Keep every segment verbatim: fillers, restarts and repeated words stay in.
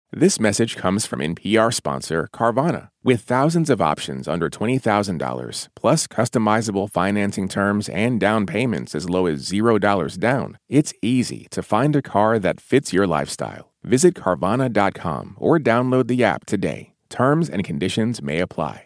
This message comes from N P R sponsor Carvana. With thousands of options under twenty thousand dollars, plus customizable financing terms and down payments as low as zero dollars down, it's easy to find a car that fits your lifestyle. Visit Carvana dot com or download the app today. Terms and conditions may apply.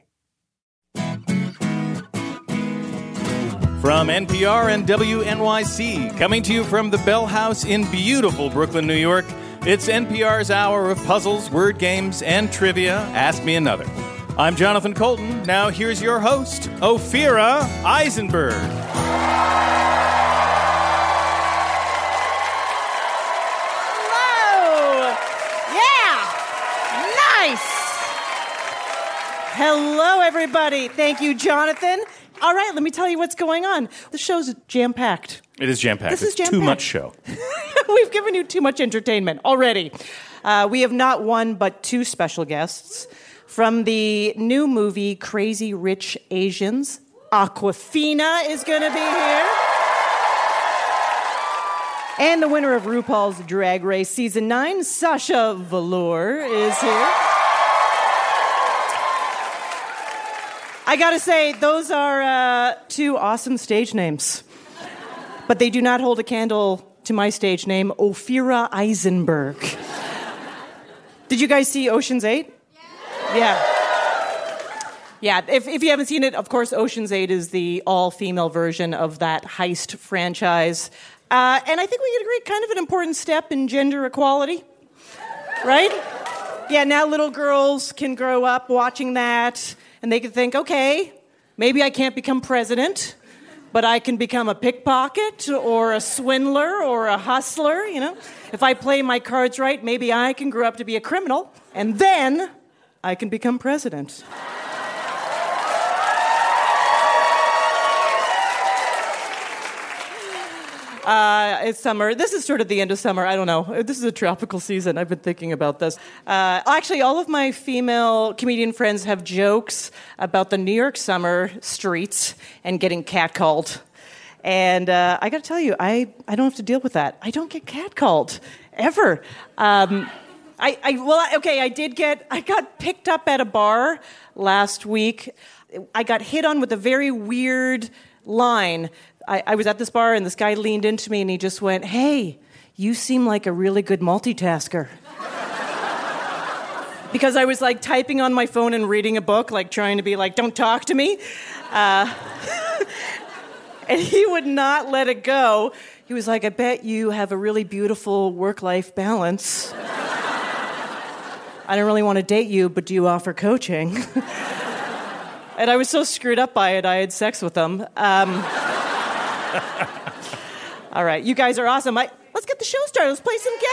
From N P R and W N Y C, coming to you from the Bell House in beautiful Brooklyn, New York, it's N P R's hour of puzzles, word games, and trivia. Ask Me Another. I'm Jonathan Colton. Now here's your host, Ophira Eisenberg. Hello! Yeah! Nice! Hello, everybody. Thank you, Jonathan. All right, let me tell you what's going on. The show's jam-packed. It is jam-packed. This it's is jam-packed. Too much show. We've given you too much entertainment already. Uh, we have not one but two special guests. From the new movie Crazy Rich Asians, Awkwafina is going to be here. And the winner of RuPaul's Drag Race Season nine, Sasha Velour, is here. I gotta say, those are uh, two awesome stage names. But they do not hold a candle to my stage name, Ophira Eisenberg. Did you guys see Ocean's eight? Yeah. Yeah, if, if you haven't seen it, of course, Ocean's eight is the all-female version of that heist franchise. Uh, and I think we can agree, kind of an important step in gender equality, right? Yeah, now little girls can grow up watching that, and they can think, okay, maybe I can't become president, but I can become a pickpocket or a swindler or a hustler, you know? If I play my cards right, maybe I can grow up to be a criminal, and then I can become president. Uh, it's summer. This is sort of the end of summer. I don't know. This is a tropical season. I've been thinking about this. Uh, actually, all of my female comedian friends have jokes about the New York summer streets and getting catcalled. And uh, I got to tell you, I, I don't have to deal with that. I don't get catcalled, ever. Um, I, I well, okay, I did get, I got picked up at a bar last week. I got hit on with a very weird line. I, I was at this bar, and this guy leaned into me, and he just went, "Hey, you seem like a really good multitasker." Because I was, like, typing on my phone and reading a book, like, trying to be like, don't talk to me. Uh, and he would not let it go. He was like, "I bet you have a really beautiful work-life balance. I don't really want to date you, but do you offer coaching?" And I was so screwed up by it, I had sex with him. Um... All right, you guys are awesome. I, let's get the show started. Let's play some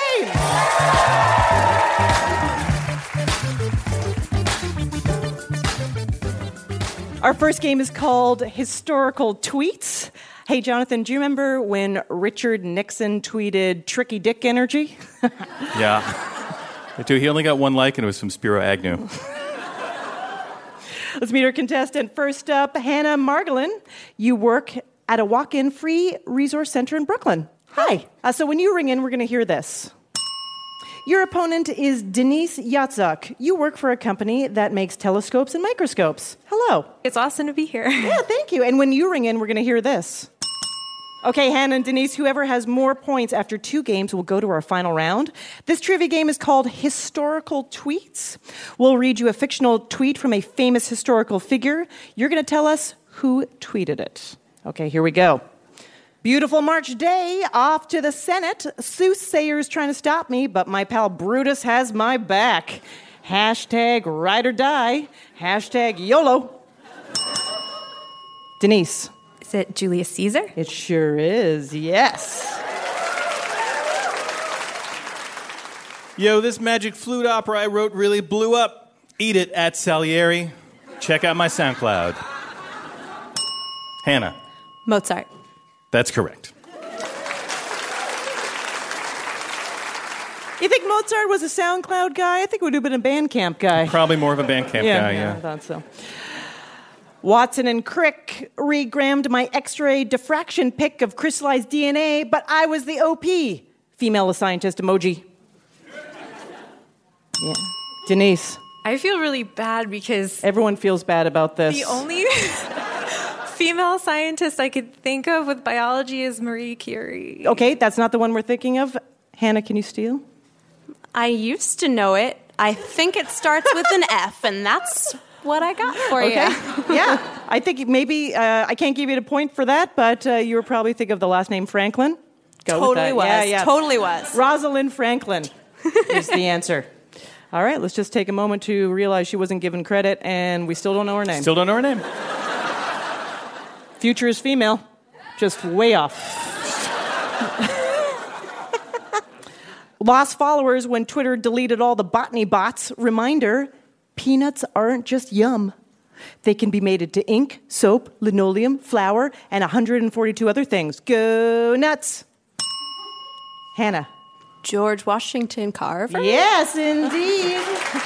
games. Our first game is called Historical Tweets. Hey, Jonathan, do you remember when Richard Nixon tweeted "tricky dick energy"? Yeah. I do. He only got one like, and it was from Spiro Agnew. Let's meet our contestant. First up, Hannah Margolin. You work at a walk-in free resource center in Brooklyn. Hi. Uh, so when you ring in, we're going to hear this. Your opponent is Denise Yatzak. You work for a company that makes telescopes and microscopes. Hello. It's awesome to be here. Yeah, thank you. And when you ring in, we're going to hear this. Okay, Hannah and Denise, whoever has more points after two games will go to our final round. This trivia game is called Historical Tweets. We'll read you a fictional tweet from a famous historical figure. You're going to tell us who tweeted it. Okay, here we go. Beautiful March day, off to the Senate. Soothsayers trying to stop me, but my pal Brutus has my back. Hashtag ride or die. Hashtag YOLO. Denise. Is it Julius Caesar? It sure is, yes. Yo, this magic flute opera I wrote really blew up. Eat it at Salieri. Check out my SoundCloud. Hannah. Mozart. That's correct. You think Mozart was a SoundCloud guy? I think it would have been a Bandcamp guy. Probably more of a Bandcamp yeah, guy, yeah. yeah. I thought so. Watson and Crick regrammed my X-ray diffraction pic of crystallized D N A, but I was the O P. Female scientist emoji. Yeah. Denise. I feel really bad because Everyone feels bad about this. the only female scientist I could think of with biology is Marie Curie. Okay, that's not the one we're thinking of. Hannah, can you steal? I used to know it. I think it starts with an F, and that's what I got for Okay. you. Yeah. I think maybe, uh, I can't give you a point for that, but uh, you were probably thinking of the last name Franklin. Go with Totally that. was. Yeah, yeah. Totally was. Rosalind Franklin is the answer. All right, let's just take a moment to realize she wasn't given credit, and we still don't know her name. Still don't know her name. Future is female. Just way off. Lost followers when Twitter deleted all the botany bots. Reminder, peanuts aren't just yum. They can be made into ink, soap, linoleum, flour, and one hundred forty-two other things. Go nuts. Hannah. George Washington Carver. Yes, indeed.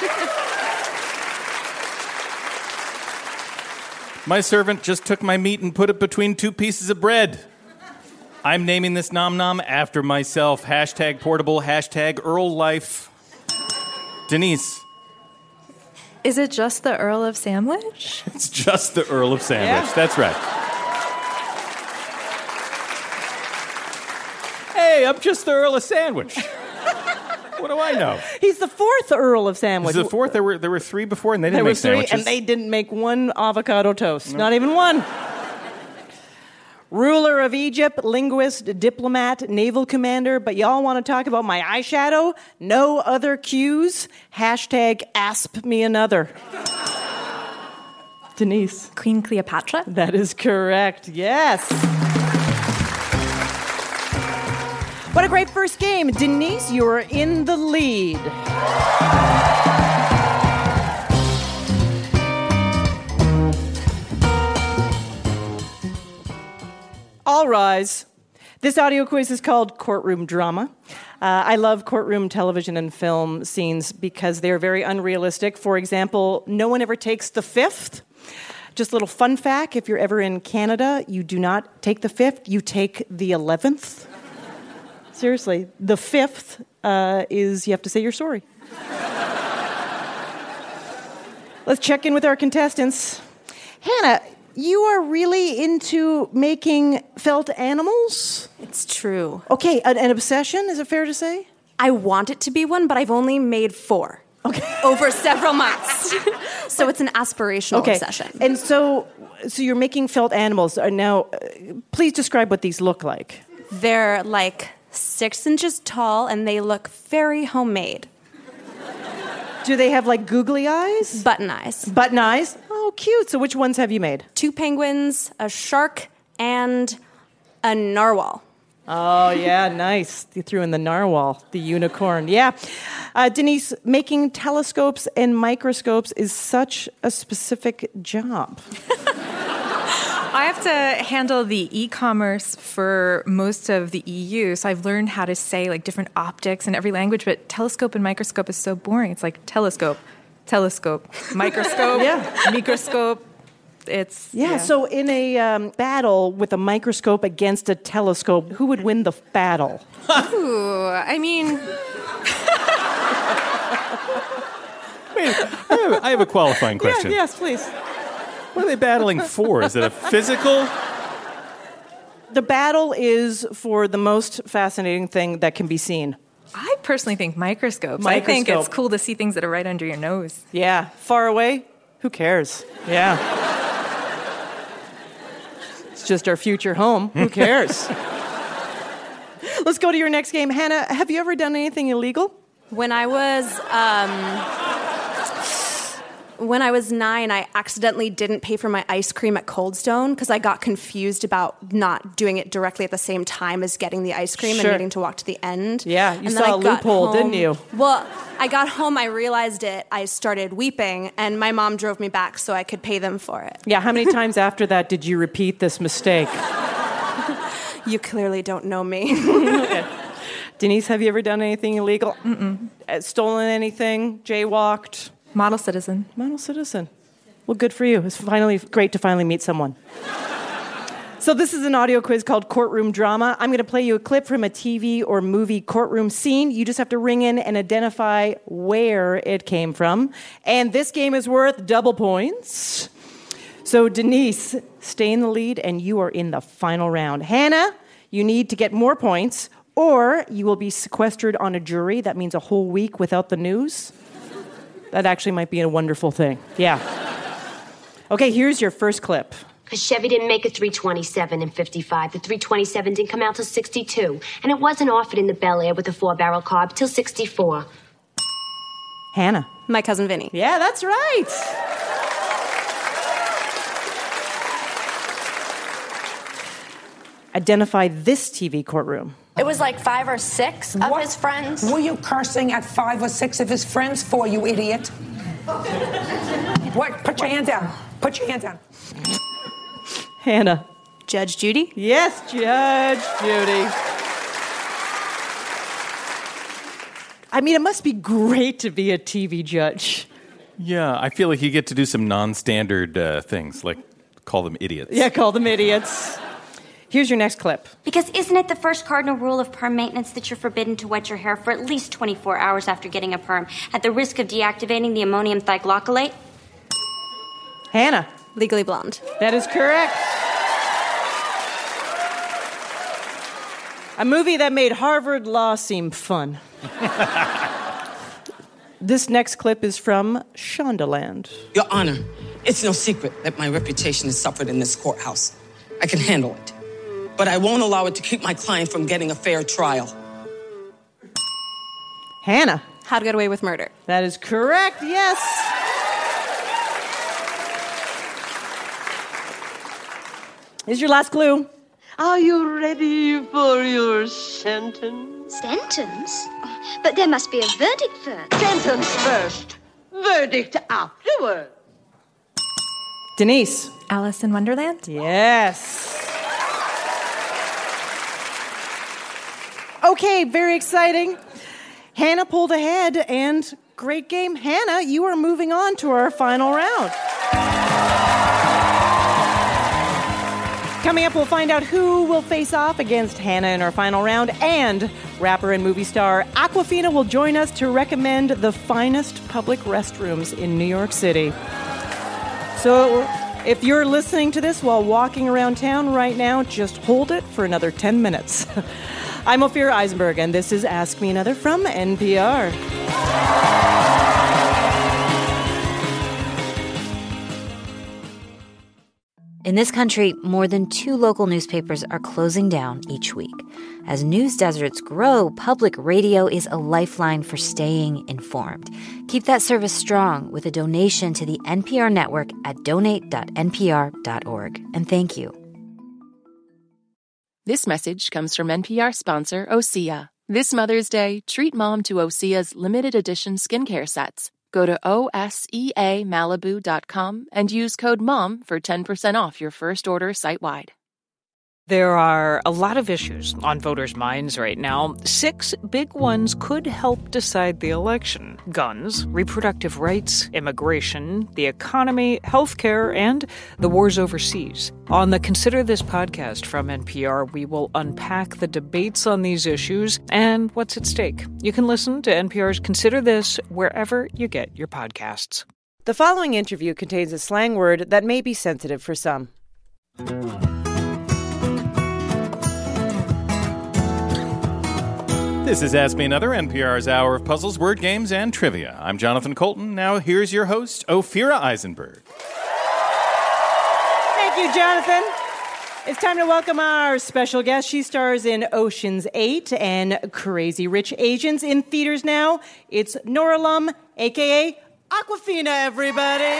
My servant just took my meat and put it between two pieces of bread. I'm naming this nom nom after myself. Hashtag portable, hashtag Earl life. Denise. Is it just the Earl of Sandwich? It's just the Earl of Sandwich. Yeah. That's right. Hey, I'm just the Earl of Sandwich. What do I know? He's the fourth Earl of Sandwich. This is the fourth. There were there were three before, and they There didn't were make three, sandwiches. and they didn't make one avocado toast. Not even one. Ruler of Egypt, linguist, diplomat, naval commander, but y'all want to talk about my eyeshadow? No other cues? Hashtag asp me another. Denise. Queen Cleopatra? That is correct, yes. What a great first game. Denise, you are in the lead. All rise. This audio quiz is called Courtroom Drama. Uh, I love courtroom television and film scenes because they're very unrealistic. For example, no one ever takes the fifth. Just a little fun fact, if you're ever in Canada, you do not take the fifth, you take the eleventh. Seriously, the fifth uh, is you have to say you're sorry. Let's check in with our contestants. Hannah, you are really into making felt animals? It's true. Okay, an, an obsession, is it fair to say? I want it to be one, but I've only made four. Okay. Over several months. So it's an aspirational Okay. obsession. And so, so you're making felt animals. Uh, Now, uh, please describe what these look like. They're like six inches tall, and they look very homemade. Do they have like googly eyes? Button eyes. Button eyes? Oh, cute. So which ones have you made? Two penguins, a shark, and a narwhal. Oh, yeah, nice. You threw in the narwhal, the unicorn. Yeah. Uh, Denise, making telescopes and microscopes is such a specific job. I have to handle the e-commerce for most of the E U, so I've learned how to say like different optics in every language, but telescope and microscope is so boring. It's like telescope, telescope, microscope, Yeah. microscope. It's Yeah, so in a um, battle with a microscope against a telescope, who would win the f- battle? Ooh, I mean, Wait, I have, I have a qualifying question. Yeah, yes, please. What are they battling for? Is it a physical? The battle is for the most fascinating thing that can be seen. I personally think microscopes. I think it's Microscope. cool to see things that are right under your nose. Yeah, far away, who cares? Yeah. It's just our future home. Who cares? Let's go to your next game. Hannah, have you ever done anything illegal? When I was um, when I was nine, I accidentally didn't pay for my ice cream at Cold Stone because I got confused about not doing it directly at the same time as getting the ice cream Sure. and needing to walk to the end. Yeah, you And saw then I a got loophole, didn't home- you? Well, I got home, I realized it, I started weeping, and my mom drove me back so I could pay them for it. Yeah, how many times after that did you repeat this mistake? You clearly don't know me. Denise, have you ever done anything illegal? Mm-mm. Uh, stolen anything? Jaywalked? Model citizen. Model citizen. Well, good for you. It's finally great to finally meet someone. So this is an audio quiz called Courtroom Drama. I'm going to play you a clip from a T V or movie courtroom scene. You just have to ring in and identify where it came from. And this game is worth double points. So Denise, stay in the lead, and you are in the final round. Hannah, you need to get more points, or you will be sequestered on a jury. That means a whole week without the news. That actually might be a wonderful thing. Yeah. Okay, here's your first clip. Because Chevy didn't make a three twenty-seven in fifty-five. The three twenty-seven didn't come out till sixty-two. And it wasn't offered in the Bel Air with a four-barrel carb till sixty-four. Hannah. My cousin Vinny. Yeah, that's right. Identify this T V courtroom. It was like five or six of What his friends. Were you cursing at five or six of his friends for, you idiot? What? Put your hand down. Put your hand down. Hannah. Judge Judy? Yes, Judge Judy. I mean, it must be great to be a T V judge. Yeah, I feel like you get to do some non-standard uh, things, like call them idiots. Yeah, call them idiots. Here's your next clip. Because isn't it the first cardinal rule of perm maintenance that you're forbidden to wet your hair for at least twenty-four hours after getting a perm, at the risk of deactivating the ammonium thioglycolate? Hannah. Legally Blonde. That is correct. A movie that made Harvard Law seem fun. This next clip is from Shondaland. Your Honor, it's no secret that my reputation has suffered in this courthouse. I can handle it. But I won't allow it to keep my client from getting a fair trial. Hannah. How to Get Away with Murder. That is correct, yes. Here's your last clue. Are you ready for your sentence? Sentence? But there must be a verdict first. Sentence first, verdict afterward. Denise. Alice in Wonderland? Yes. Okay, very exciting. Hannah pulled ahead, and great game. Hannah, you are moving on to our final round. Coming up, we'll find out who will face off against Hannah in our final round, and rapper and movie star Awkwafina will join us to recommend the finest public restrooms in New York City. So if you're listening to this while walking around town right now, just hold it for another ten minutes. I'm Ophira Eisenberg, and this is Ask Me Another from N P R. In this country, more than two local newspapers are closing down each week. As news deserts grow, public radio is a lifeline for staying informed. Keep that service strong with a donation to the N P R network at donate dot n p r dot org. And thank you. This message comes from N P R sponsor Osea. This Mother's Day, treat mom to Osea's limited edition skincare sets. Go to O S E A Malibu dot com and use code MOM for ten percent off your first order site-wide. There are a lot of issues on voters' minds right now. Six big ones could help decide the election: guns, reproductive rights, immigration, the economy, healthcare, and the wars overseas. On the Consider This podcast from N P R, we will unpack the debates on these issues and what's at stake. You can listen to N P R's Consider This wherever you get your podcasts. The following interview contains a slang word that may be sensitive for some. This is Ask Me Another, N P R's hour of puzzles, word games, and trivia. I'm Jonathan Colton. Now here's your host, Ophira Eisenberg. Thank you, Jonathan. It's time to welcome our special guest. She stars in Ocean's Eight and Crazy Rich Asians in theaters now. It's Nora Lum, a k a. Awkwafina, everybody.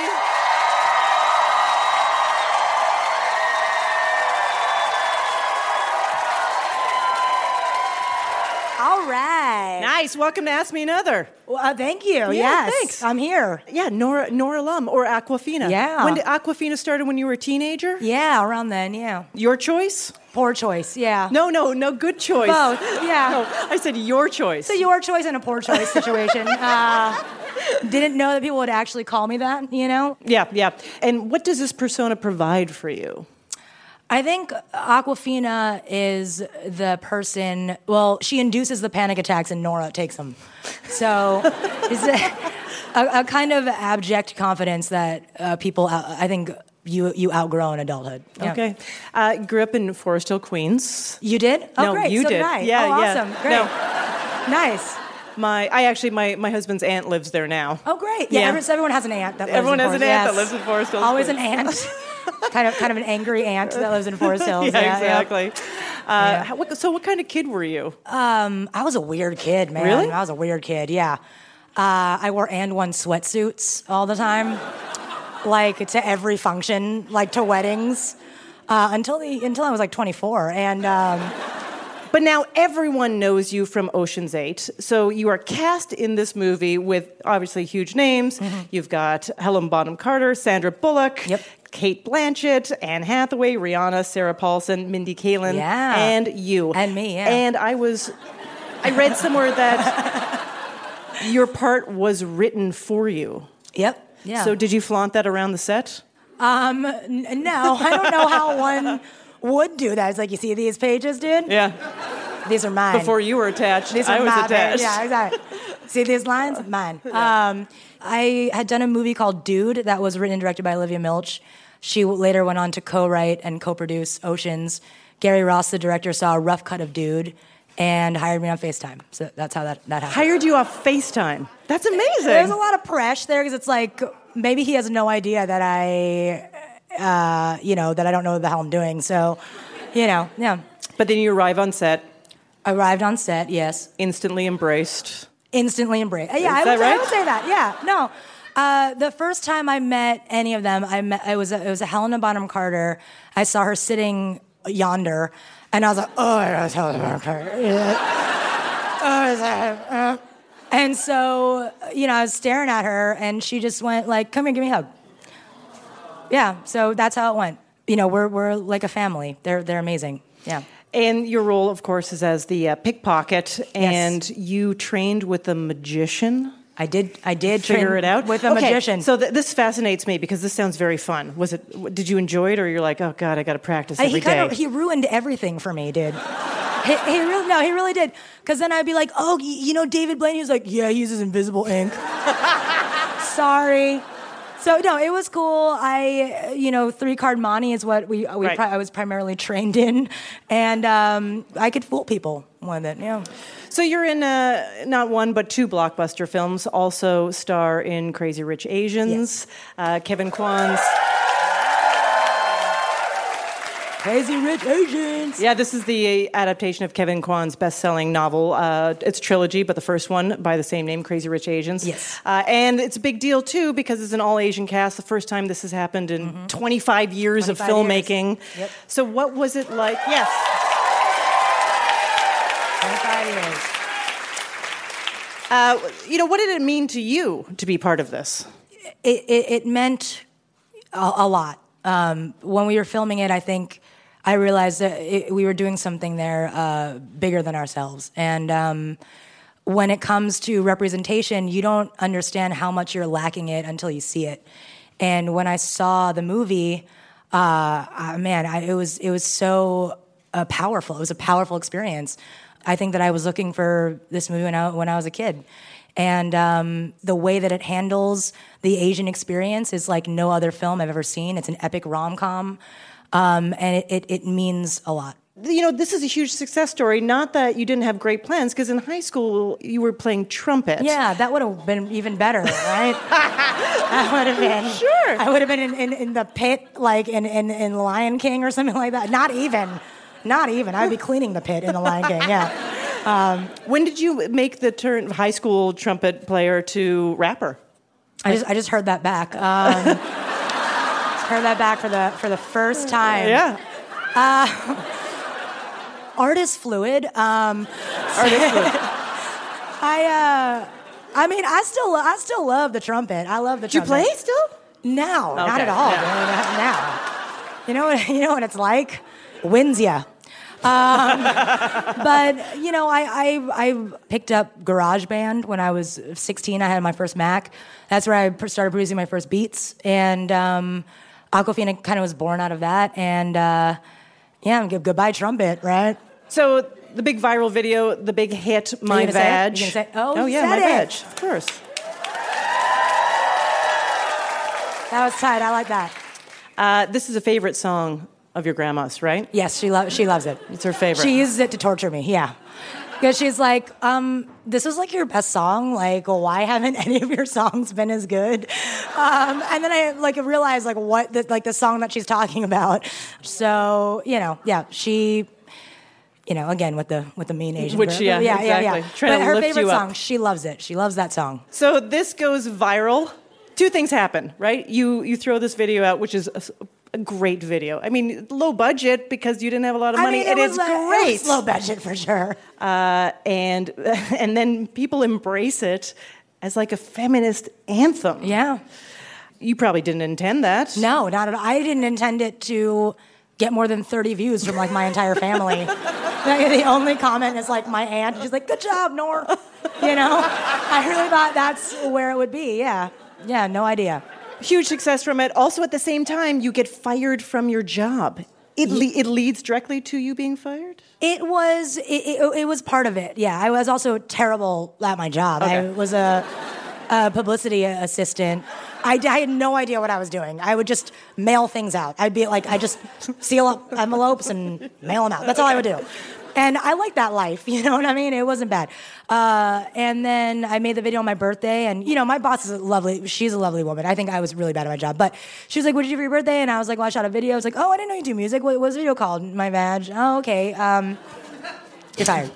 All right. Nice. Welcome to Ask Me Another. Well, uh, thank you. Yeah, yes. Thanks. I'm here. Yeah, Nora Nora Lum or Awkwafina. Yeah. When did Awkwafina started when you were a teenager? Yeah, around then, yeah. Your choice? Poor choice, yeah. No, no, no, good choice. Both, yeah. No, I said your choice. So your choice and a poor choice situation. uh, didn't know that people would actually call me that, you know? Yeah, yeah. And what does this persona provide for you? I think Awkwafina is the person, well, she induces the panic attacks and Nora takes them. So it's a, a, a kind of abject confidence that uh, people, uh, I think, you you outgrow in adulthood. Yeah. Okay. Uh, grew up in Forest Hill, Queens. You did? Oh, no, great. you so did. did I. Yeah, oh, yeah. awesome. Great. No. Nice. My, I actually, my, my husband's aunt lives there now. Oh, great. Yeah, Yeah. every- everyone has an aunt that lives Everyone in has an Forest- aunt yes. that lives in Forest Hills. Always an aunt. kind of kind of an angry aunt that lives in Forest Hills. yeah, yeah, exactly. Uh, Yeah. how- what, so what kind of kid were you? Um, I was a weird kid, man. Really? I was a weird kid, yeah. Uh, I wore and one sweatsuits all the time, like to every function, like to weddings, uh, until the until I was like twenty-four. And um, But now everyone knows you from Ocean's Eight. So you are cast in this movie with obviously huge names. Mm-hmm. You've got Helen Bonham Carter, Sandra Bullock, Yep. Kate Blanchett, Anne Hathaway, Rihanna, Sarah Paulson, Mindy Kaling, Yeah. and you. And me, yeah. And I was, I read somewhere that your part was written for you. Yep. Yeah. So did you flaunt that around the set? Um, n- no, I don't know how one would do that. It's like, you see these pages, dude? Yeah. These are mine. Before you were attached, These are I was my attached. Yeah, exactly. See these lines? Mine. Um, I had done a movie called Dude that was written and directed by Olivia Milch. She w- later went on to co-write and co-produce Oceans. Gary Ross, the director, saw a rough cut of Dude and hired me on FaceTime. So that's how that, that happened. Hired you off FaceTime. That's amazing. There's a lot of pressure there because it's like, maybe he has no idea that I, uh, you know, that I don't know the hell I'm doing. So, you know, yeah. But then you arrive on set. Arrived on set, yes. Instantly embraced. Instantly embraced. Yeah, Is I that would, I right? would say that. Yeah, no. Uh, the first time I met any of them, I met. It was a, it was a Helena Bonham Carter. I saw her sitting yonder, and I was like, oh, that's Helena Bonham Carter. Oh, is that- uh. And so, you know, I was staring at her, and she just went like, "Come here, give me a hug." Yeah, so that's how it went. You know, we're we're like a family. They're they're amazing. Yeah. And your role, of course, is as the uh, pickpocket, and you trained with a magician. I did. I did figure train it out with a Okay, magician. So th- this fascinates me because this sounds very fun. Was it? w- Did you enjoy it, or you're like, oh god, I got to practice Uh, every he kind day? of he ruined everything for me, dude. he, he really no, he really did. Because then I'd be like, oh, y- you know, David Blaine. He was like, yeah, he uses invisible ink. Sorry. So no, it was cool. I, you know, three card monte is what we, we Right. pri- I was primarily trained in, and um, I could fool people with it. Yeah. So you're in uh, not one but two blockbuster films. Also star in Crazy Rich Asians. Uh, Kevin Kwan's. Crazy Rich Asians. Yeah, this is the adaptation of Kevin Kwan's best-selling novel. Uh, it's a trilogy, but the first one by the same name, Crazy Rich Asians. Yes. Uh, and it's a big deal, too, because it's an all-Asian cast. The first time this has happened in twenty-five years of twenty-five filmmaking. years. Yep. So what was it like? Yes. twenty-five years. Uh, you know, what did it mean to you to be part of this? It, it, it meant a, a lot. Um, when we were filming it, I think I realized that it, we were doing something there uh, bigger than ourselves. And um, when it comes to representation, you don't understand how much you're lacking it until you see it. And when I saw the movie, uh, uh, man, I, it was it was so uh, powerful. It was a powerful experience. I think that I was looking for this movie when I, when I was a kid. And um, the way that it handles the Asian experience is like no other film I've ever seen. It's an epic rom-com, um, and it, it, it means a lot. You know, this is a huge success story. Not that you didn't have great plans, because in high school you were playing trumpet. Yeah, that would have been even better, right? I would have been. Sure. I would have been in, in, in the pit, like in, in, in Lion King or something like that. Not even. Not even. I'd be cleaning the pit in the Lion King, yeah. Um, when did you make the turn high school trumpet player to rapper? I just I just heard that back. Um, just heard that back for the for the first time. Yeah. Uh, art is fluid. Um, Art is fluid. I uh, I mean, I still I still love the trumpet. I love the Do you trumpet. play still? No, not Okay, at all. yeah. Now, you know what you know what it's like. Wins ya. Um, but you know, I, I I picked up GarageBand when I was sixteen. I had my first Mac. That's where I pr- started producing my first beats, and um, Awkwafina kind of was born out of that. And uh, Yeah, g- goodbye trumpet, right? So the big viral video, the big hit, My gonna say it? Vag. You gonna say it? Oh, oh you yeah, said My it. Vag. Of course. That was tight. I like that. Uh, this is a favorite song of your grandma's, right? Yes, she loves. She loves it. It's her favorite. She uses it to torture me. Yeah, because she's like, um, "This is like your best song. Like, why haven't any of your songs been as good?" Um, and then I like realized like what the, like the song that she's talking about. So you know, yeah, she. You know, again with the with the mean Asian Which, girl. yeah, yeah, exactly. yeah, yeah. Trying but to her lift favorite you up. song, she loves it. She loves that song. So this goes viral. Two things happen, right? You you throw this video out, which is a, a great video. I mean, low budget because you didn't have a lot of money, I mean, it and was it's like- great. It was low budget for sure. Uh, and and then people embrace it as like a feminist anthem. Yeah. You probably didn't intend that. No, not at all. I didn't intend it to get more than thirty views from like my entire family. Like, the only comment is like my aunt. She's like, "Good job, Nor." You know, I really thought that's where it would be. Yeah, yeah, no idea. Huge success from it. Also, at the same time, you get fired from your job. It le- it leads directly to you being fired? It was it, it, it was part of it. Yeah, I was also terrible at my job. Okay. I was a, a publicity assistant. I, I had no idea what I was doing. I would just mail things out. I'd be like, I just seal up envelopes and mail them out. That's all I would do. And I liked that life, you know what I mean? It wasn't bad. Uh, and then I made the video on my birthday, and, you know, my boss is a lovely, she's a lovely woman. I think I was really bad at my job. But she was like, what did you do for your birthday? And I was like, well, I shot a video. I was like, oh, I didn't know you do music. What was the video called? My Vag. Oh, okay. Um, you're fired.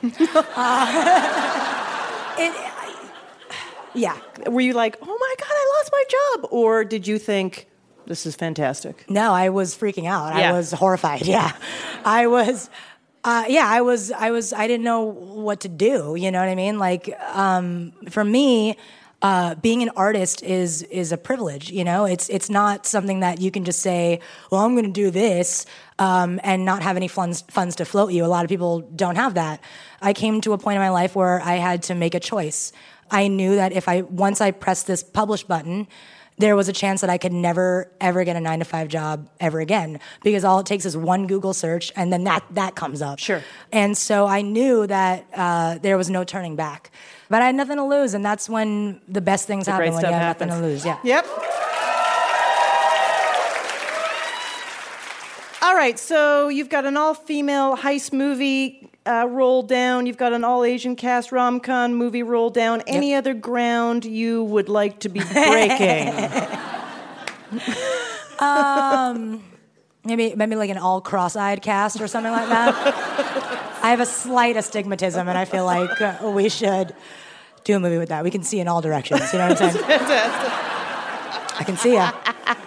uh, it, yeah. Were you like, oh my God, I lost my job? Or did you think, this is fantastic? No, I was freaking out. Yeah. I was horrified. Yeah. I was, uh, yeah, I was, I was, I didn't know what to do. You know what I mean? Like, um, for me, uh, being an artist is, is a privilege. You know, it's, it's not something that you can just say, well, I'm going to do this, um, and not have any funds, funds to float you. A lot of people don't have that. I came to a point in my life where I had to make a choice. I knew that if I, once I pressed this publish button, there was a chance that I could never, ever get a nine to five job ever again, because all it takes is one Google search and then that, that comes up. Sure. And so I knew that uh, there was no turning back. But I had nothing to lose, and that's when the best things The happen, great when stuff you have happens. nothing to lose. Yeah. Yep. All right, so you've got an all-female heist movie uh, roll down. You've got an all-Asian cast rom-com movie roll down. Any other ground you would like to be breaking? um, maybe maybe like an all cross-eyed cast or something like that. I have a slight astigmatism, and I feel like uh, we should do a movie with that. We can see in all directions. You know what I'm saying? I can see ya.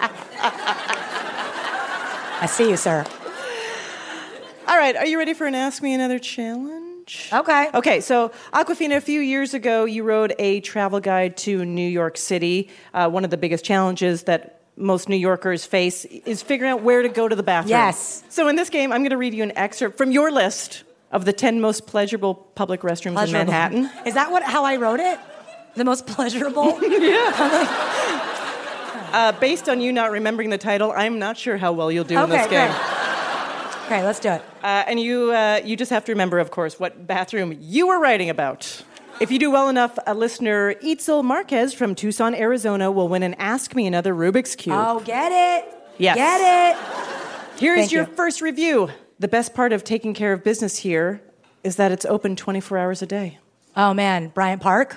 I see you, sir. All right, are you ready for an Ask Me Another challenge? Okay. Okay, so Aquafina, a few years ago, you wrote a travel guide to New York City. Uh, one of the biggest challenges that most New Yorkers face is figuring out where to go to the bathroom. Yes. So in this game, I'm going to read you an excerpt from your list of the ten most pleasurable public restrooms Pleasurable. in Manhattan. Is that what how I wrote it? The most pleasurable? Yeah. Uh, based on you not remembering the title, I'm not sure how well you'll do in Okay, this game. great. Okay, let's do it. Uh, and you, uh, you just have to remember, of course, what bathroom you were writing about. If you do well enough, a listener, Itzel Marquez from Tucson, Arizona, will win an Ask Me Another Rubik's Cube. Oh, get it. Yes. Get it. Here is Thank your you. first review. The best part of taking care of business here is that it's open twenty-four hours a day. Oh, man. Bryant Park?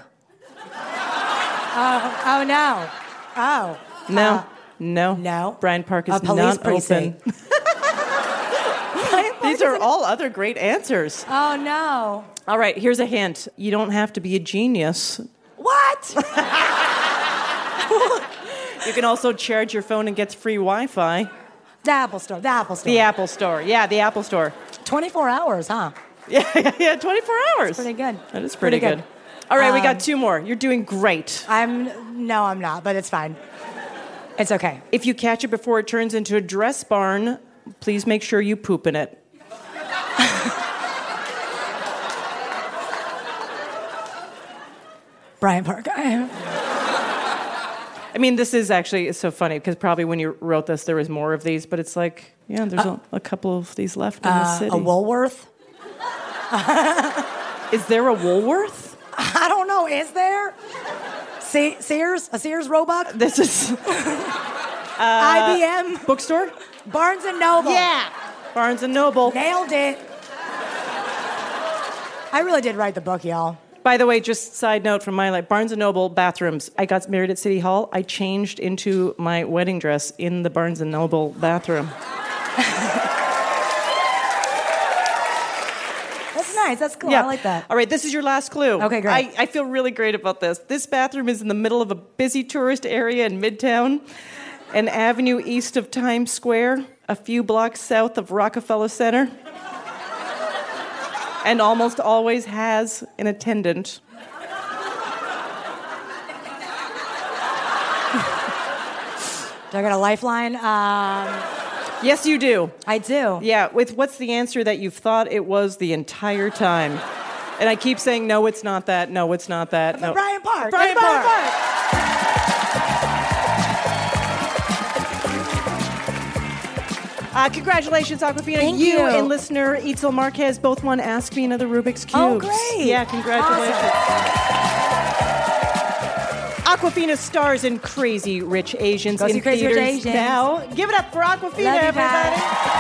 oh, oh, no. Oh. No, Uh, no, no. Bryant Park is A police not precinct. open. These are all other great answers. Oh, no. All right, here's a hint. You don't have to be a genius. What? You can also charge your phone and get free Wi-Fi. The Apple Store. The Apple Store. The Apple Store. Yeah, the Apple Store. twenty-four hours, huh? Yeah, yeah, yeah, twenty-four hours. Pretty good. That is pretty, Pretty good. good. All right, we Um, got two more. You're doing great. I'm, no, I'm not, but it's fine. It's okay. If you catch it before it turns into a dress barn, please make sure you poop in it. Bryant Park. I mean, this is actually it's so funny because probably when you wrote this, there was more of these, but it's like, yeah, there's uh, a, a couple of these left in uh, the city. A Woolworth? Is there a Woolworth? I don't know. Is there? Se- Sears? A Sears Roebuck? This is uh, I B M bookstore. Barnes and Noble. Yeah, Barnes and Noble. Nailed it. I really did write the book, y'all. By the way, just side note from my life, Barnes and Noble bathrooms. I got married at City Hall. I changed into my wedding dress in the Barnes and Noble bathroom. That's nice. That's cool. Yeah. I like that. All right, this is your last clue. Okay, great. I, I feel really great about this. This bathroom is in the middle of a busy tourist area in Midtown, an avenue east of Times Square, a few blocks south of Rockefeller Center, and almost always has an attendant. Do I got a lifeline? Um, yes, you do. I do. Yeah, with what's the answer that you've thought it was the entire time? And I keep saying, no, it's not that. No, it's not that. No. Brian Park. Brian That's Park. Brian Park. Uh, congratulations, Aquafina. Thank you, you. and listener Itzel Marquez both won Ask Me Another Rubik's Cube. Oh, great. Yeah, congratulations. Awesome. Aquafina stars in Crazy Rich Asians Go in see Crazy Rich theaters Asians. now. Give it up for Aquafina, Love you, everybody.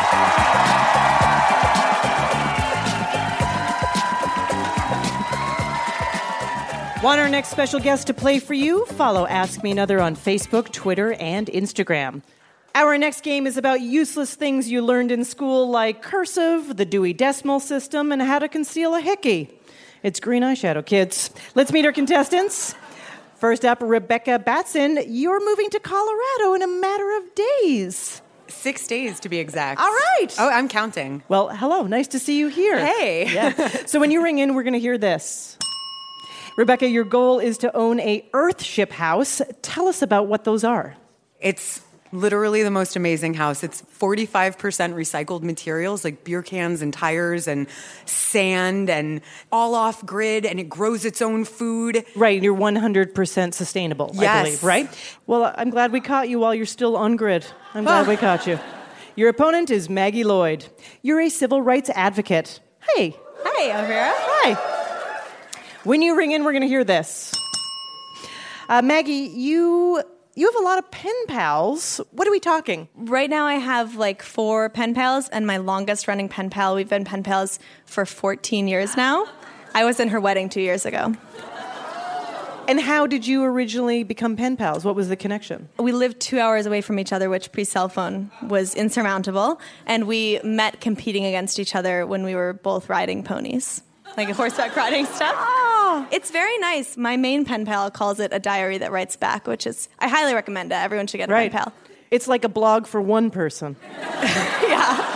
Want our next special guest to play for you? Follow Ask Me Another on Facebook, Twitter, and Instagram. Our next game is about useless things you learned in school, like cursive, the Dewey Decimal System, and how to conceal a hickey. It's green eyeshadow, kids. Let's meet our contestants. First up, Rebecca Batson. You're moving to Colorado in a matter of days. Six days, to be exact. All right. Oh, I'm counting. Well, hello. Nice to see you here. Hey. Yeah. So when you ring in, we're going to hear this. Rebecca, your goal is to own a Earthship house. Tell us about what those are. It's literally the most amazing house. It's forty-five percent recycled materials like beer cans and tires and sand and all off grid, and it grows its own food. Right, you're one hundred percent sustainable, Yes. I believe, right? Well, I'm glad we caught you while you're still on grid. I'm glad we caught you. Your opponent is Maggie Lloyd. You're a civil rights advocate. Hey. Hi, Elvira. Hi. When you ring in, we're going to hear this. Uh, Maggie, you... You have a lot of pen pals. What are we talking? Right now I have like four pen pals, and my longest running pen pal, we've been pen pals for fourteen years now. I was in her wedding two years ago. And how did you originally become pen pals? What was the connection? We lived two hours away from each other, which pre-cell phone was insurmountable, and we met competing against each other when we were both riding ponies. Like horseback riding stuff. Oh. It's very nice. My main pen pal calls it a diary that writes back, which is, I highly recommend it. Everyone should get a right. pen pal. It's like a blog for one person. Yeah.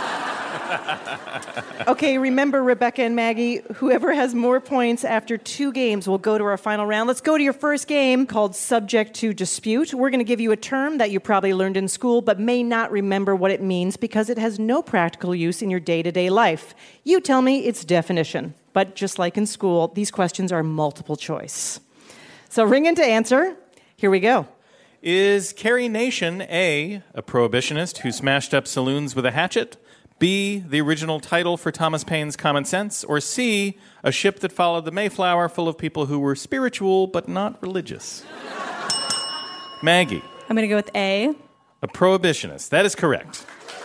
Okay, remember, Rebecca and Maggie, whoever has more points after two games will go to our final round. Let's go to your first game called Subject to Dispute. We're going to give you a term that you probably learned in school but may not remember what it means because it has no practical use in your day-to-day life. You tell me its definition. But just like in school, these questions are multiple choice. So ring in to answer. Here we go. Is Carrie Nation A, a prohibitionist who smashed up saloons with a hatchet? B, the original title for Thomas Paine's Common Sense? Or C, a ship that followed the Mayflower full of people who were spiritual but not religious? Maggie. I'm going to go with A. A prohibitionist. That is correct.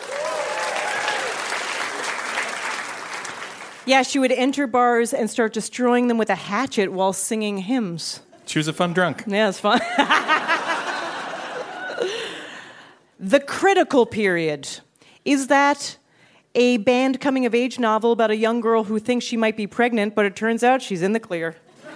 Yeah, she would enter bars and start destroying them with a hatchet while singing hymns. She was a fun drunk. Yeah, it's fun. The Critical Period. Is that a banned coming-of-age novel about a young girl who thinks she might be pregnant, but it turns out she's in the clear?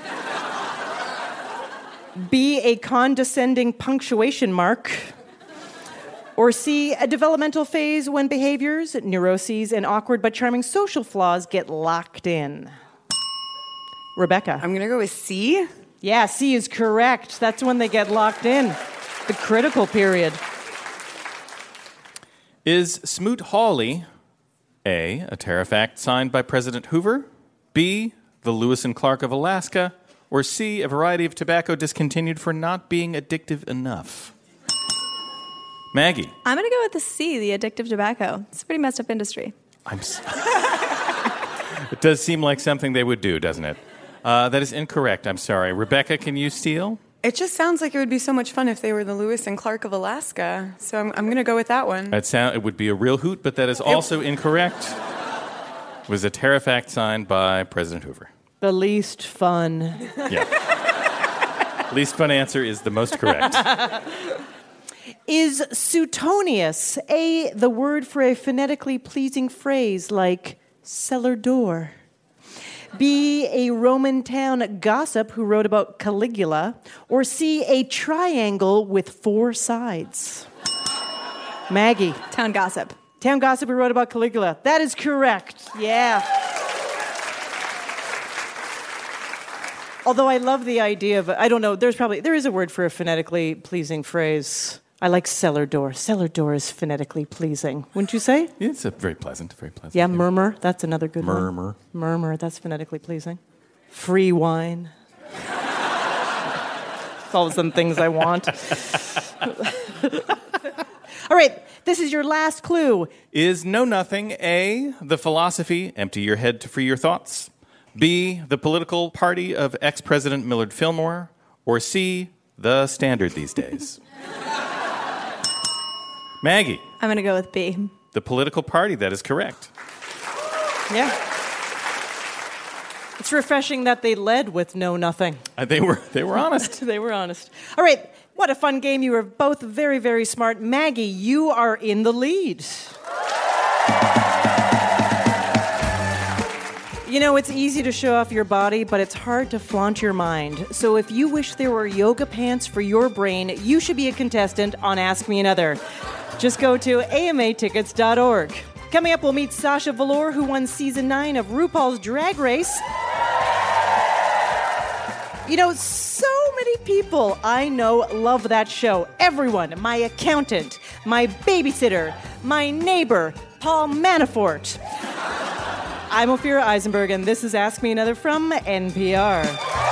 B, a condescending punctuation mark? Or C, a developmental phase when behaviors, neuroses, and awkward but charming social flaws get locked in? Rebecca. I'm going to go with C. Yeah, C is correct. That's when they get locked in. The critical period. Is Smoot-Hawley A, a tariff act signed by President Hoover? B, the Lewis and Clark of Alaska? Or C, a variety of tobacco discontinued for not being addictive enough? Maggie. I'm going to go with the C, the addictive tobacco. It's a pretty messed up industry. I'm. S- it does seem like something they would do, doesn't it? Uh, that is incorrect. I'm sorry. Rebecca, can you steal? It just sounds like it would be so much fun if they were the Lewis and Clark of Alaska. So I'm, I'm going to go with that one. That sound, it would be a real hoot, but that is also it, incorrect. It was a Tarifact signed by President Hoover. The least fun. Yeah. Least fun answer is the most correct. Is Suetonius A, the word for a phonetically pleasing phrase like cellar door? B, a Roman town gossip who wrote about Caligula? Or C, a triangle with four sides? Maggie. Town gossip. Town gossip who wrote about Caligula. That is correct. Yeah. Although I love the idea of, I don't know, there's probably, there is a word for a phonetically pleasing phrase. I like cellar door. Cellar door is phonetically pleasing. Wouldn't you say? It's a very pleasant, very pleasant. Yeah, murmur. That's another good murmur. one. Murmur. Murmur. That's phonetically pleasing. Free wine. It's all of some things I want. All right. This is your last clue. Is Know Nothing A, the philosophy, empty your head to free your thoughts? B, the political party of ex-President Millard Fillmore? Or C, the standard these days? Maggie. I'm going to go with B. The political party, that is correct. Yeah. It's refreshing that they led with Know Nothing. Uh, they were they were honest. They were honest. All right. What a fun game. You were both very, very smart. Maggie, you are in the lead. You know, it's easy to show off your body, but it's hard to flaunt your mind. So if you wish there were yoga pants for your brain, you should be a contestant on Ask Me Another. Just go to A M A tickets dot org. Coming up, we'll meet Sasha Velour, who won season nine of RuPaul's Drag Race. You know, so many people I know love that show. Everyone, my accountant, my babysitter, my neighbor, Paul Manafort. I'm Ophira Eisenberg, and this is Ask Me Another from N P R.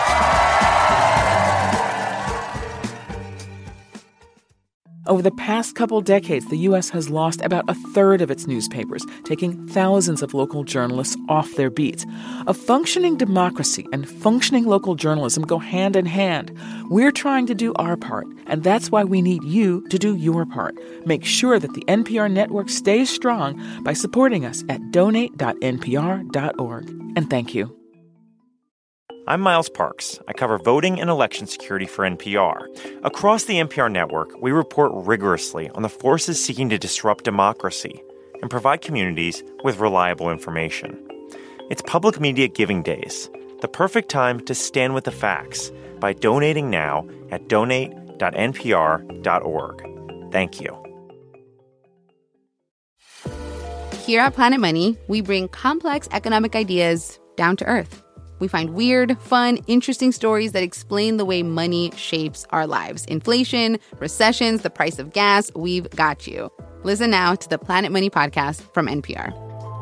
Over the past couple decades, the U S has lost about a third of its newspapers, taking thousands of local journalists off their beats. A functioning democracy and functioning local journalism go hand in hand. We're trying to do our part, and that's why we need you to do your part. Make sure that the N P R network stays strong by supporting us at donate dot N P R dot org. And thank you. I'm Miles Parks. I cover voting and election security for N P R. Across the N P R network, we report rigorously on the forces seeking to disrupt democracy and provide communities with reliable information. It's Public Media Giving Days, the perfect time to stand with the facts by donating now at donate dot N P R dot org. Thank you. Here at Planet Money, we bring complex economic ideas down to earth. We find weird, fun, interesting stories that explain the way money shapes our lives. Inflation, recessions, the price of gas, we've got you. Listen now to the Planet Money podcast from N P R.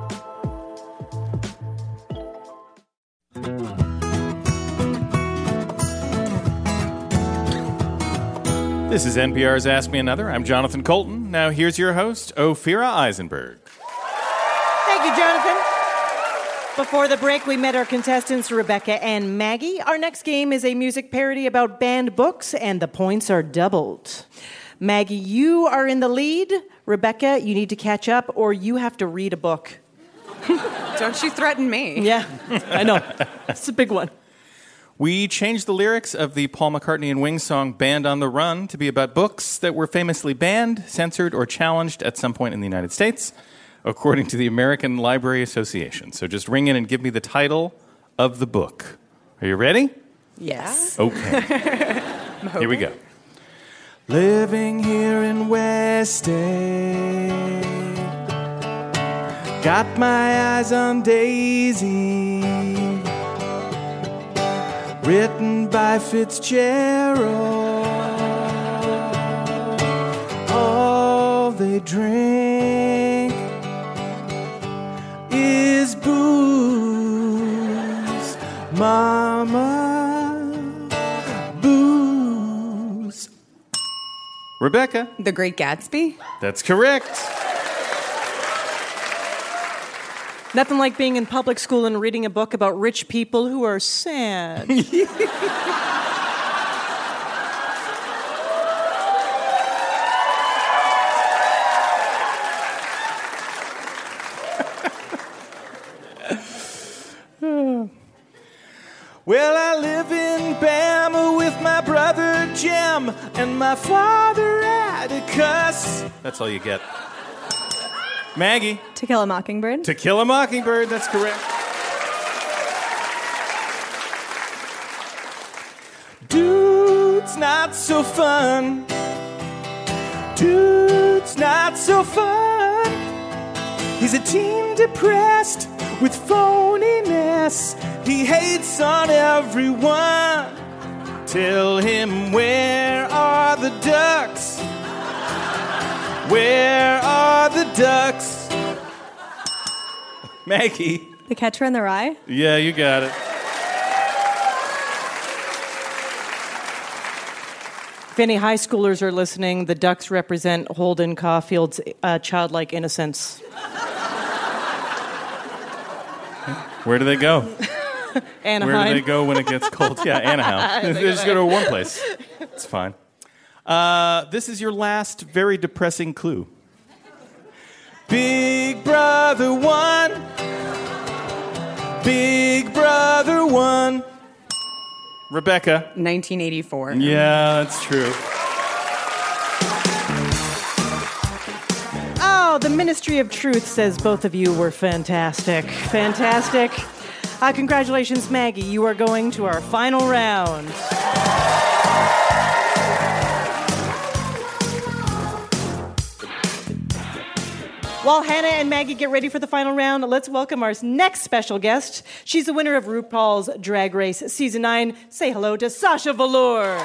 This is N P R's Ask Me Another. I'm Jonathan Colton. Now here's your host, Ophira Eisenberg. Thank you, Jonathan. Before the break, we met our contestants, Rebecca and Maggie. Our next game is a music parody about banned books, and the points are doubled. Maggie, you are in the lead. Rebecca, you need to catch up, or you have to read a book. Don't you threaten me. Yeah, I know. It's a big one. We changed the lyrics of the Paul McCartney and Wings song Banned on the Run to be about books that were famously banned, censored, or challenged at some point in the United States, according to the American Library Association. So just ring in and give me the title of the book. Are you ready? Yes. Okay. Here we go. Living here in West End, got my eyes on Daisy, written by Fitzgerald. All they drink is booze. Mama Rebecca. The Great Gatsby? That's correct. Nothing like being in public school and reading a book about rich people who are sad. Well, I live in Bama with my brother Jim and my father Atticus. That's all you get. Maggie. To Kill a Mockingbird. To Kill a Mockingbird, that's correct. Dude's not so fun. Dude's not so fun. He's a teen depressed with phoniness. He hates on everyone. Tell him, where are the ducks? Where are the ducks? Maggie. The Catcher in the Rye. Yeah, you got it. If any high schoolers are listening, the ducks represent Holden Caulfield's uh, childlike innocence. Where do they go? Anaheim. Where do they go when it gets cold? Yeah, Anaheim. They just go to one place. It's fine. Uh, this is your last very depressing clue. Big Brother won. Big Brother won. Rebecca. nineteen eighty-four. Yeah, that's true. Oh, the Ministry of Truth says both of you were fantastic. Fantastic. Uh, congratulations, Maggie. You are going to our final round. While Hannah and Maggie get ready for the final round, let's welcome our next special guest. She's the winner of RuPaul's Drag Race Season nine. Say hello to Sasha Velour.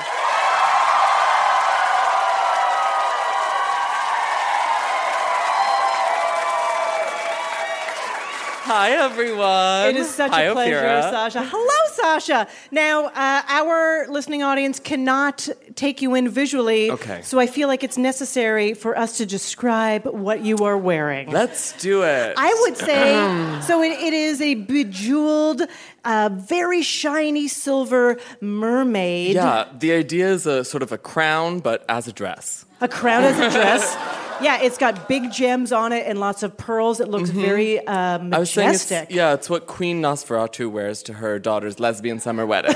Hi, everyone. It is such Hi, a pleasure, Ophira. Sasha. Hello, Sasha. Now, uh, our listening audience cannot take you in visually. Okay. So I feel like it's necessary for us to describe what you are wearing. Let's do it. I would say, so it, it is a bejeweled, uh, very shiny silver mermaid. Yeah, the idea is a sort of a crown, but as a dress. A crown as a dress. Yeah, it's got big gems on it and lots of pearls. It looks Mhm. very uh, I was saying it's, majestic. yeah, it's what Queen Nosferatu wears to her daughter's lesbian summer wedding.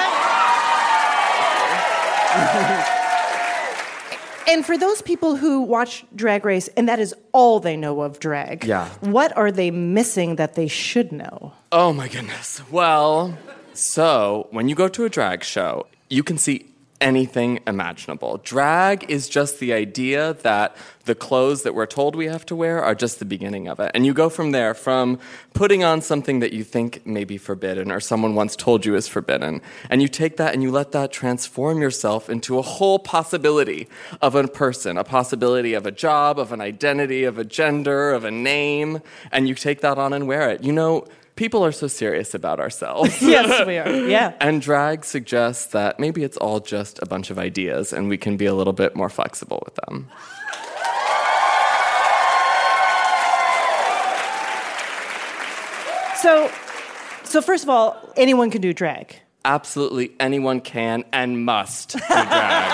And for those people who watch Drag Race, and that is all they know of drag, Yeah. what are they missing that they should know? Oh my goodness. Well, so when you go to a drag show, you can see anything imaginable. Drag is just the idea that the clothes that we're told we have to wear are just the beginning of it. And you go from there, from putting on something that you think may be forbidden or someone once told you is forbidden, and you take that and you let that transform yourself into a whole possibility of a person, a possibility of a job, of an identity, of a gender, of a name, and you take that on and wear it. You know, people are so serious about ourselves. Yes, we are. Yeah. And drag suggests that maybe it's all just a bunch of ideas and we can be a little bit more flexible with them. So, so first of all, anyone can do drag. Absolutely anyone can and must do drag.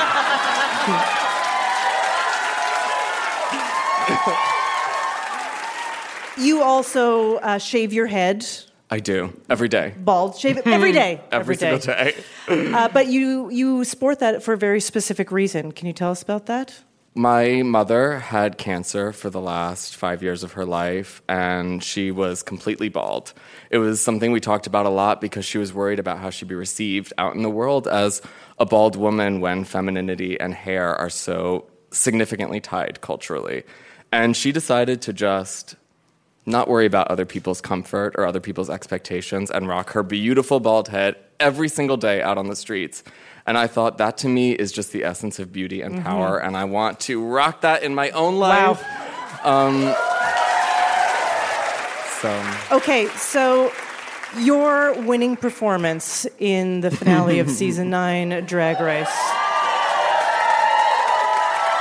You also uh, shave your head. I do, every day. Bald. Shave it every day. Every, single day. uh, but you, you sport that for a very specific reason. Can you tell us about that? My mother had cancer for the last five years of her life, and she was completely bald. It was something we talked about a lot because she was worried about how she'd be received out in the world as a bald woman when femininity and hair are so significantly tied culturally. And she decided to just not worry about other people's comfort or other people's expectations and rock her beautiful bald head every single day out on the streets. And I thought that to me is just the essence of beauty and power, Mm-hmm. and I want to rock that in my own life. Wow. Um, so. Okay, so your winning performance in the finale of season nine Drag Race.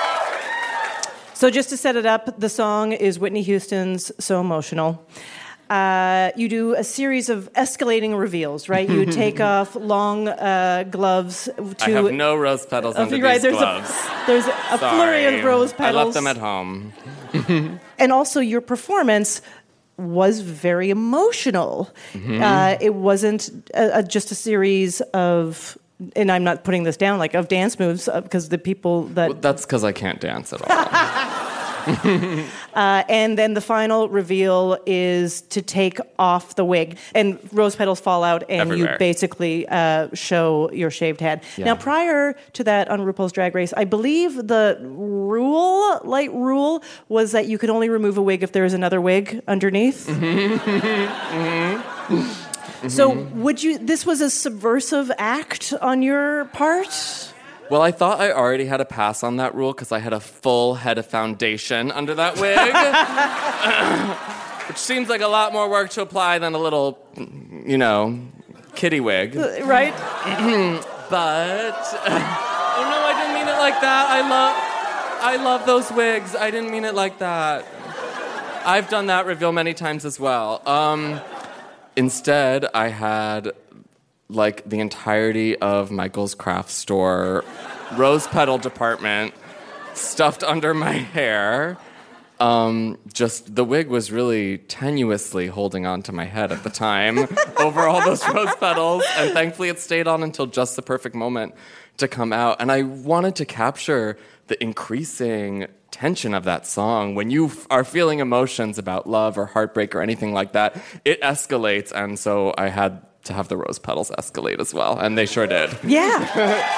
So just to set it up, the song is Whitney Houston's So Emotional. Uh, you do a series of escalating reveals, right? You take off long uh, gloves to... I have no rose petals under right, these there's gloves. A, there's a Sorry. flurry of rose petals. I left them at home. And also your performance was very emotional. Mm-hmm. Uh, it wasn't a, a, just a series of... And I'm not putting this down, like, of dance moves, because uh, the people that... Well, that's because I can't dance at all. uh, and then the final reveal is to take off the wig. And rose petals fall out, and Everywhere. you basically uh, show your shaved head. Yeah. Now, prior to that on RuPaul's Drag Race, I believe the rule, light rule, was that you could only remove a wig if there was another wig underneath. Mm-hmm. So would you, this was a subversive act on your part? Well, I thought I already had a pass on that rule because I had a full head of foundation under that wig, which seems like a lot more work to apply than a little, you know, kitty wig. Right? But, oh no, I didn't mean it like that. I love, I love those wigs. I didn't mean it like that. I've done that reveal many times as well. Um... Instead, I had, like, the entirety of Michael's craft store rose petal department stuffed under my hair. Um, just, the wig was really tenuously holding on to my head at the time over all those rose petals, and thankfully it stayed on until just the perfect moment to come out. And I wanted to capture the increasing tension of that song. When you f- are feeling emotions about love or heartbreak or anything like that, it escalates, and so I had to have the rose petals escalate as well, and they sure did. Yeah.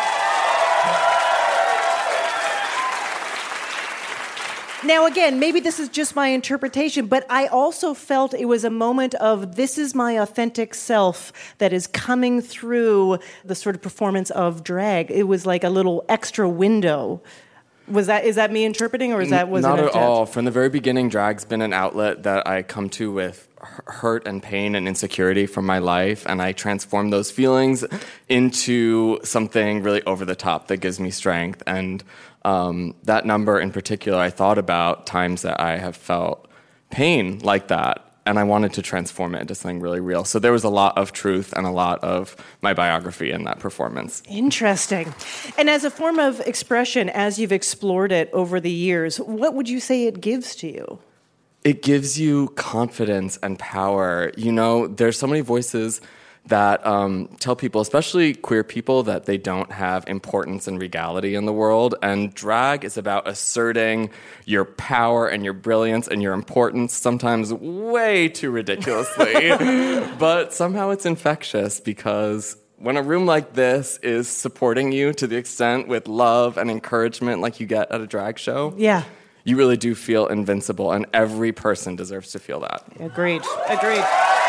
Now, again, maybe this is just my interpretation, but I also felt it was a moment of this is my authentic self that is coming through the sort of performance of drag. It was like a little extra window. Was that, is that me interpreting, or is that, was Not it? Not at all. From the very beginning, drag's been an outlet that I come to with hurt and pain and insecurity from my life, and I transform those feelings into something really over the top that gives me strength. And um, that number in particular, I thought about times that I have felt pain like that, and I wanted to transform it into something really real. So there was a lot of truth and a lot of my biography in that performance. Interesting. And as a form of expression, as you've explored it over the years, what would you say it gives to you? It gives you confidence and power. You know, there's so many voices that um, tell people, especially queer people, that they don't have importance and regality in the world. And drag is about asserting your power and your brilliance and your importance, sometimes way too ridiculously. But somehow it's infectious, because when a room like this is supporting you to the extent with love and encouragement like you get at a drag show, yeah, you really do feel invincible, and every person deserves to feel that. Agreed. Agreed.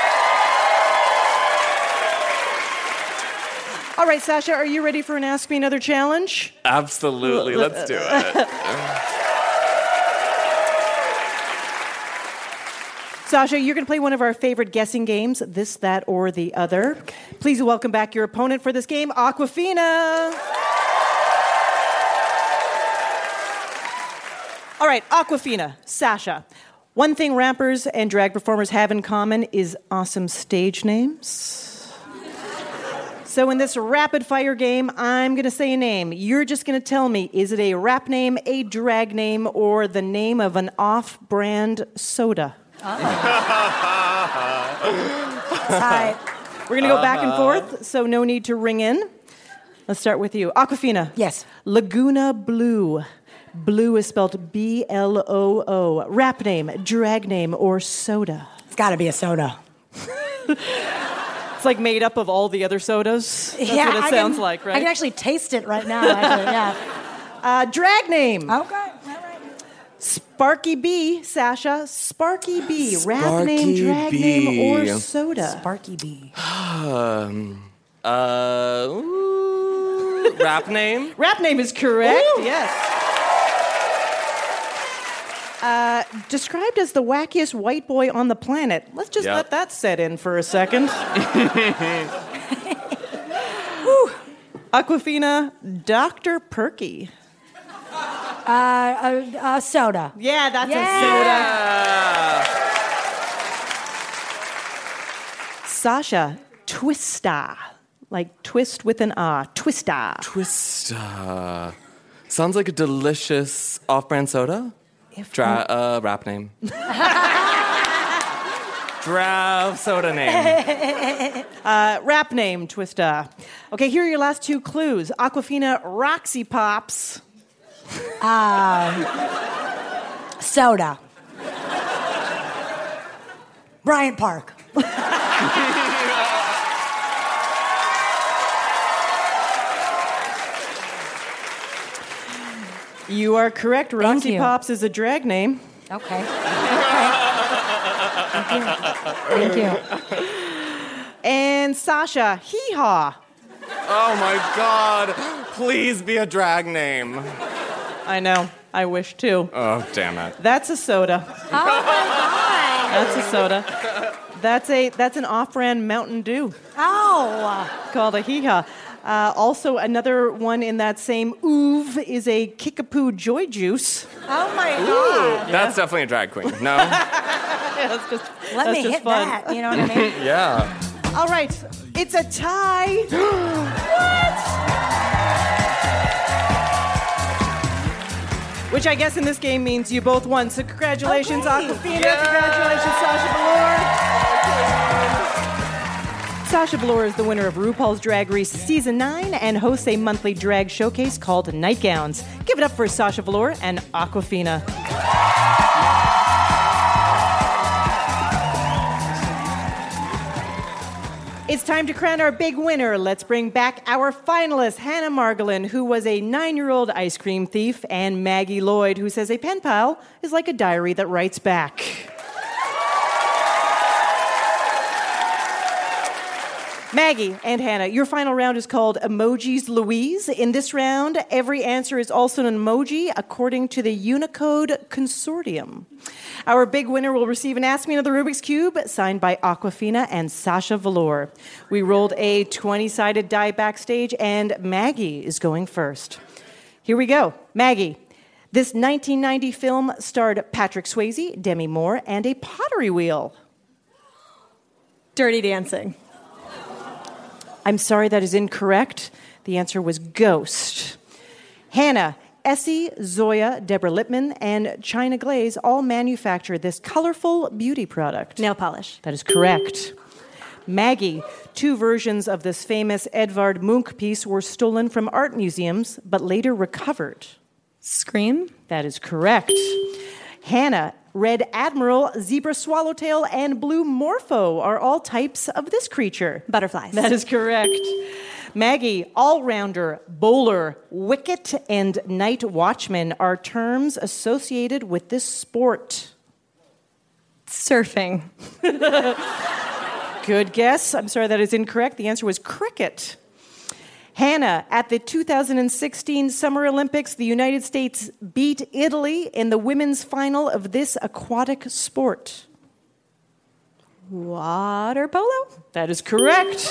All right, Sasha, are you ready for an Ask Me Another challenge? Absolutely. Let's do it. Sasha, you're going to play one of our favorite guessing games, This, That, or the Other. Please welcome back your opponent for this game, Awkwafina. All right, Awkwafina, Sasha. One thing rappers and drag performers have in common is awesome stage names. So in this rapid-fire game, I'm going to say a name. You're just going to tell me, is it a rap name, a drag name, or the name of an off-brand soda? Hi. We're going to go back and forth, so no need to ring in. Let's start with you. Awkwafina. Yes. Laguna Blue. Blue is spelled B L O O. Rap name, drag name, or soda? It's got to be a soda. It's like made up of all the other sodas. That's yeah, what it I sounds can, like, right? I can actually taste it right now. Actually, yeah. Uh, drag name. Okay. All right. Sparky B, Sasha. Sparky B. Rap Sparky name, drag B. name, or soda? Sparky B. um, uh, ooh, rap name? Rap name is correct. Ooh. Yes. Uh, described as the wackiest white boy on the planet. Let's just Yep. let that set in for a second. Awkwafina, Doctor Perky. Uh, uh, uh, soda. Yeah, that's Yeah. a soda. Sasha, Twista. Like twist with an ah. Twista. Twista. Sounds like a delicious off-brand soda. If Dra- uh, rap name. Draft soda name. uh, rap name, Twista. Okay, here are your last two clues. Aquafina Roxy Pops. Um, soda. Bryant Park. You are correct. Roxy you. Pops is a drag name. Okay. Okay. Thank you. Thank you. And Sasha, Hee Haw. Oh my God. Please be a drag name. I know. I wish too. Oh, damn it. That's a soda. Oh my God. That's a soda. That's a that's an off-brand Mountain Dew. Oh. Called a Hee Haw. Uh, also, another one in that same oove is a Kickapoo Joy Juice. Oh my Ooh, God. that's definitely a drag queen. No? Yeah, that's just, Let that's me just hit fun. that. You know what I mean? Yeah. All right, it's a tie. What? Which I guess in this game means you both won. So congratulations, Okay. Aquafina. Congratulations, Sasha Velour. Sasha Velour is the winner of RuPaul's Drag Race Season nine and hosts a monthly drag showcase called Nightgowns. Give it up for Sasha Velour and Aquafina. It's time to crown our big winner. Let's bring back our finalists, Hannah Margolin, who was a nine-year-old ice cream thief, and Maggie Lloyd, who says a pen pal is like a diary that writes back. Maggie and Hannah, your final round is called Emojis Louise. In this round, every answer is also an emoji according to the Unicode Consortium. Our big winner will receive an Ask Me Another Rubik's Cube signed by Aquafina and Sasha Velour. We rolled a twenty-sided die backstage, and Maggie is going first. Here we go. Maggie, this nineteen ninety film starred Patrick Swayze, Demi Moore, and a pottery wheel. Dirty Dancing. I'm sorry, that is incorrect. The answer was Ghost. Hannah, Essie, Zoya, Deborah Lippman, and China Glaze all manufacture this colorful beauty product. Nail polish. That is correct. Maggie, two versions of this famous Edvard Munch piece were stolen from art museums, but later recovered. Scream. That is correct. Hannah, Red Admiral, Zebra Swallowtail, and Blue Morpho are all types of this creature. Butterflies. That is correct. Maggie, all-rounder, bowler, wicket, and night watchman are terms associated with this sport. Surfing. Good guess. I'm sorry, that is incorrect. The answer was cricket. Hannah, at the two thousand sixteen Summer Olympics, the United States beat Italy in the women's final of this aquatic sport. Water polo? That is correct.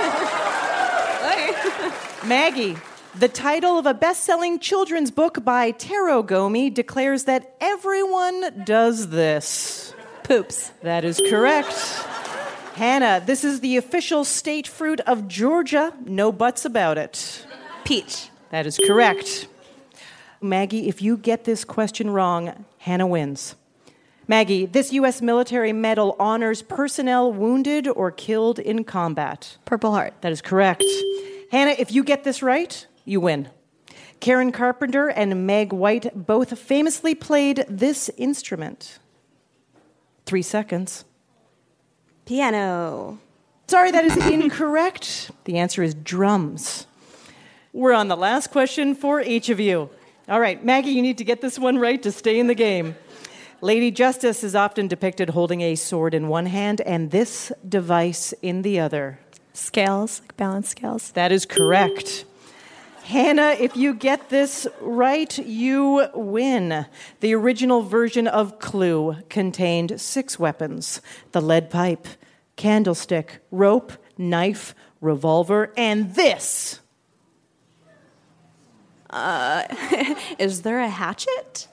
Maggie, the title of a best-selling children's book by Taro Gomi declares that everyone does this. Poops. That is correct. Hannah, this is the official state fruit of Georgia. No buts about it. Peach. That is correct. Maggie, if you get this question wrong, Hannah wins. Maggie, this U S military medal honors personnel wounded or killed in combat. Purple Heart. That is correct. Hannah, if you get this right, you win. Karen Carpenter and Meg White both famously played this instrument. Three seconds. Piano. Sorry, that is incorrect. The answer is drums. We're on the last question for each of you. All right, Maggie, you need to get this one right to stay in the game. Lady Justice is often depicted holding a sword in one hand and this device in the other. Scales, like balance scales. That is correct. Hannah, if you get this right, you win. The original version of Clue contained six weapons: the lead pipe, candlestick, rope, knife, revolver, and this. Uh, is there a hatchet?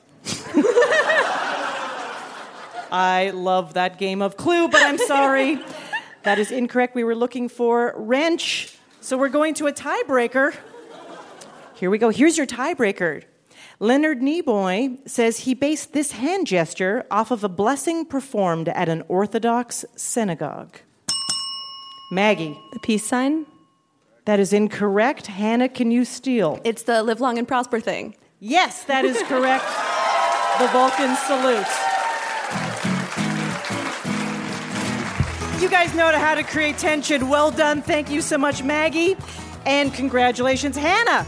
I love that game of Clue, but I'm sorry. That is incorrect. We were looking for wrench. So we're going to a tiebreaker. Here we go. Here's your tiebreaker. Leonard Nimoy says he based this hand gesture off of a blessing performed at an Orthodox synagogue. Maggie. The peace sign? That is incorrect. Hannah, can you steal? It's the live long and prosper thing. Yes, that is correct. The Vulcan salute. You guys know how to create tension. Well done. Thank you so much, Maggie. And congratulations, Hannah.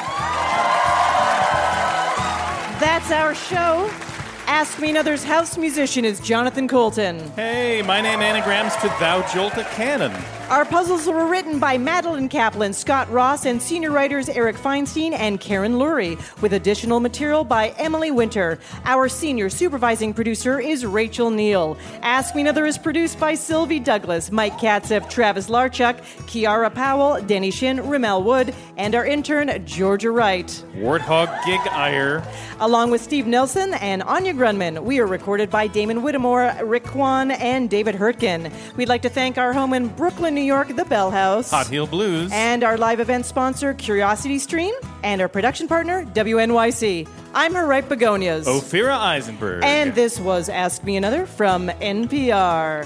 That's our show. Ask Me Another's house musician is Jonathan Coulton. Hey, my name anagrams to Thou Jolta Cannon. Our puzzles were written by Madeline Kaplan, Scott Ross, and senior writers Eric Feinstein and Karen Lurie, with additional material by Emily Winter. Our senior supervising producer is Rachel Neal. Ask Me Another is produced by Sylvie Douglas, Mike Katzef, Travis Larchuk, Kiara Powell, Denny Shin, Rimmel Wood, and our intern, Georgia Wright. Warthog Gig Iyer. Along with Steve Nelson and Anya Grunman, we are recorded by Damon Whittemore, Rick Kwan, and David Hurtgen. We'd like to thank our home in Brooklyn, New York, the Bell House. Hot Heel Blues. And our live event sponsor, Curiosity Stream. And our production partner, W N Y C. I'm her right begonias. Ophira Eisenberg. And this was Ask Me Another from N P R.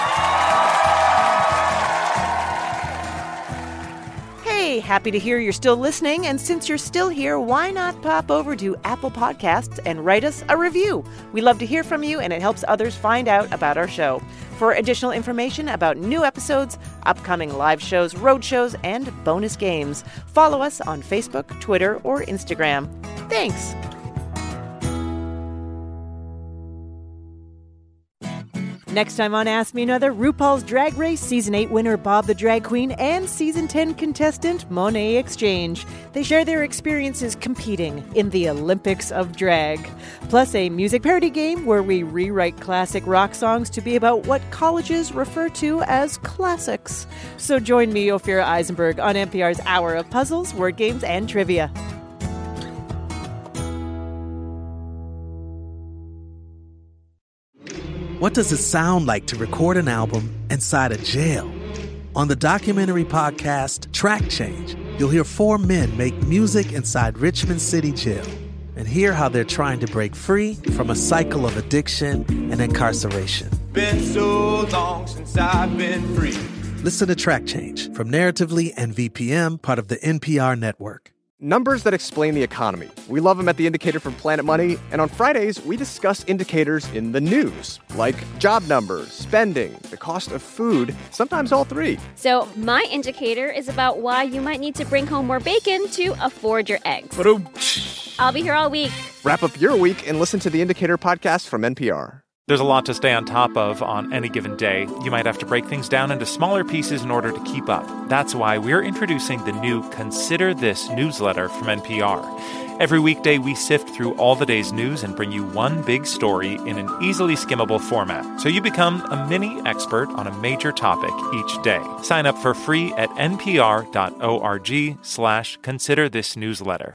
Hey, happy to hear you're still listening. And since you're still here, why not pop over to Apple Podcasts and write us a review? We love to hear from you, and it helps others find out about our show. For additional information about new episodes, upcoming live shows, road shows, and bonus games, follow us on Facebook, Twitter, or Instagram. Thanks. Next time on Ask Me Another, RuPaul's Drag Race Season eight winner Bob the Drag Queen and Season ten contestant Monet X Change. They share their experiences competing in the Olympics of drag. Plus a music parody game where we rewrite classic rock songs to be about what colleges refer to as classics. So join me, Ophira Eisenberg, on N P R's Hour of Puzzles, Word Games, and Trivia. What does it sound like to record an album inside a jail? On the documentary podcast Track Change, you'll hear four men make music inside Richmond City Jail and hear how they're trying to break free from a cycle of addiction and incarceration. Been so long since I've been free. Listen to Track Change from Narratively and V P M, part of the N P R network. Numbers that explain the economy. We love them at The Indicator from Planet Money, and on Fridays, we discuss indicators in the news, like job numbers, spending, the cost of food, sometimes all three. So my indicator is about why you might need to bring home more bacon to afford your eggs. I'll be here all week. Wrap up your week and listen to The Indicator podcast from N P R. There's a lot to stay on top of on any given day. You might have to break things down into smaller pieces in order to keep up. That's why we're introducing the new Consider This newsletter from N P R. Every weekday, we sift through all the day's news and bring you one big story in an easily skimmable format, so you become a mini expert on a major topic each day. Sign up for free at npr.org slash consider this newsletter.